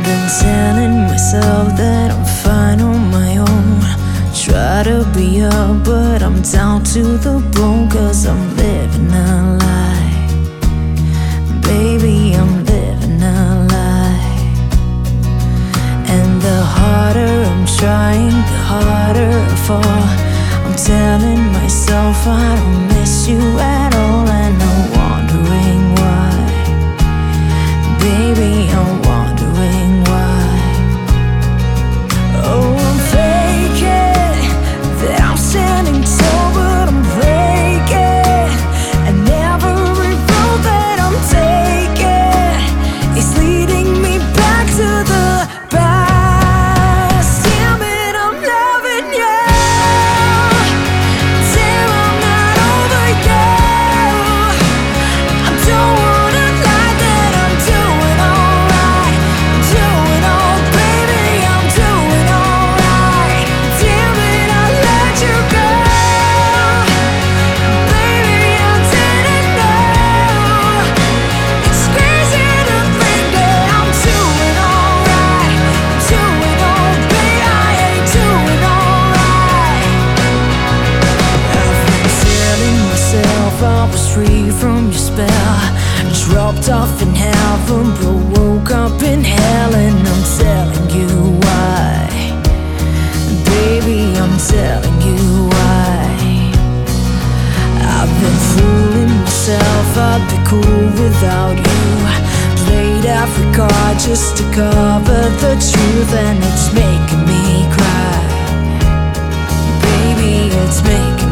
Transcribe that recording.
been telling myself that I'm fine on my own. Try to be up, but I'm down to the bone, 'cause I'm living a lie. Baby, I'm living a lie. And the harder I'm trying, the harder I fall. I'm telling myself I don't miss you at all, and I'm wondering why. Baby, I'm wondering why. Oh, I'm faking that I'm standing tall, but I'm breaking. And every road that I'm taking is leading me back to the past. Damn it, I'm loving you. Damn, I'm not over you. I don't wanna lie that I'm doing alright. Doing all, baby, I'm doing alright. Damn it, I let you go. Baby, I didn't know. It's crazy to think that I'm doing alright. Doing all, baby, I ain't doing alright. I've been telling myself I was free from your spell. Dropped off in heaven, but woke up in hell, and I'm telling you why. Baby, I'm telling you why. I've been fooling myself, I'd be cool without you. Played every card just to cover the truth, and it's making me cry. Baby, it's making